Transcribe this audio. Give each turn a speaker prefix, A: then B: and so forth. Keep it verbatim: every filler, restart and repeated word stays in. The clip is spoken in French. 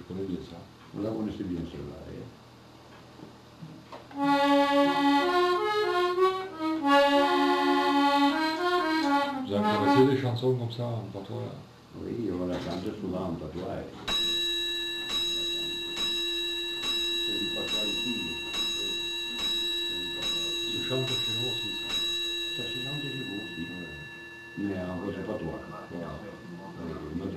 A: connais bien ça.
B: Vous la connaissez bien celle-là. Eh?
A: Vous en connaissez des chansons comme ça en patois?
B: Oui, on la chante souvent en patois. Eh? C'est du patois ici.
A: Se chante chez nous aussi.
B: Ça se chante chez vous aussi. Mais en gros, c'est patois. Voilà. Oui, notre